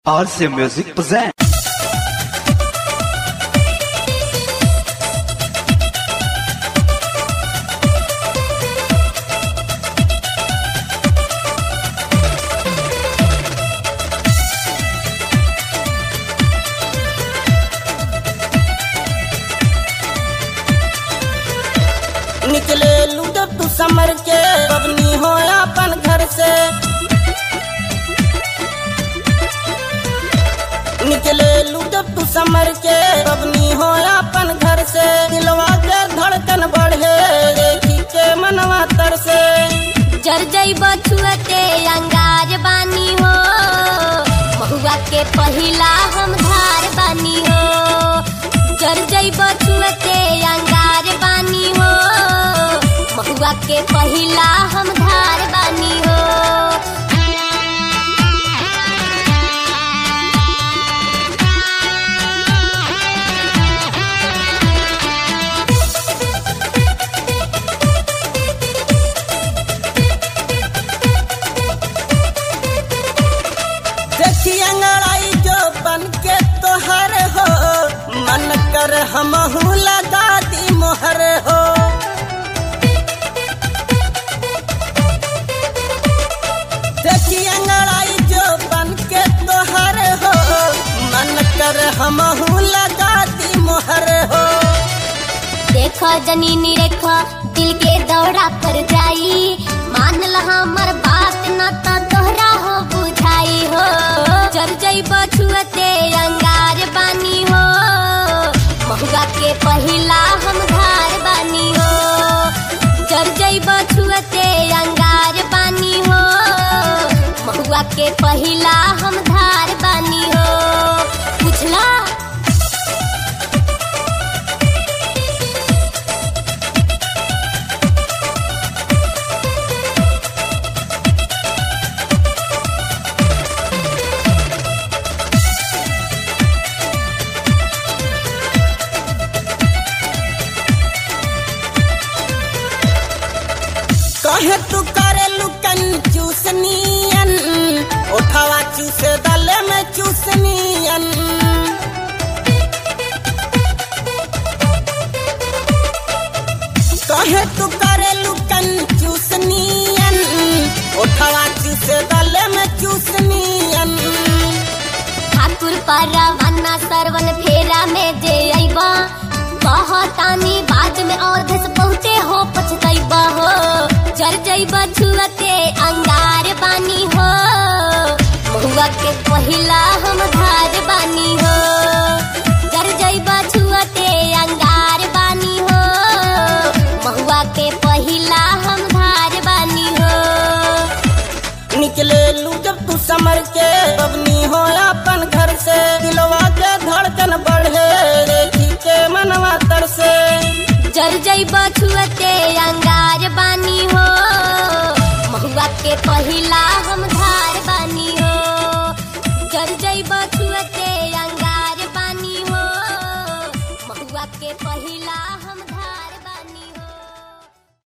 RC Music presents. निकले लू जब तू समर के बबनी हो अपन घर से, निकले लू जब तू समर के बबनी हो अपन घर से। दिलवा के धड़कन बढ़े देखी के मनवा तर से। जर जइबो छुअते अंगार बानी हो, महुआ के पहिला हम धार बानी हो। जर जइबो छुअते अंगार बानी हो, महुआ के पहिला हम धार बानी हो। देखी अंगड़ाई जो बन के तोहर हो, मन कर हमहू लगा दी मोहर हो। देखी अंगड़ाई जो बन के तोहर हो, मन कर हमहू लगा दी मोहर हो। देखो जनीनी रेखो दिल के दौड़ा पर जाई, मान ल हमर बात न त तोहरा हो बुझाई हो। जर जइबो छुअते अंगार बानी हो, महुआ के पहिला हम धार बानी हो। जर जइबो छुअते अंगार बानी हो, महुआ के पहिला हम धार बानी हो। बुझला कहे तू करे लुकन चूसनियन, उठावा चूसे दले में चूसनियन। कहे तू करे लुकन चूसनियन, उठावा चूसे दले में चूसनियन। ठाकुर परवाना सरवन फेरा में जे अइबा, कहतानी बाद में औधस बहुते हो पछतइबा हो। जर जइबा छुअते अंगार बानी हो, महुआ के पहिला हम धार बानी हो। जर जइबा छुअते अंगार बानी हो, महुआ के पहिला हम धार बानी हो। निकले लू जब तू समर के बबनी हो अपन घर से। दिलवा के धड़कन बढ़े देखी के मनवा तर से। जर जइबा छुअते अंगार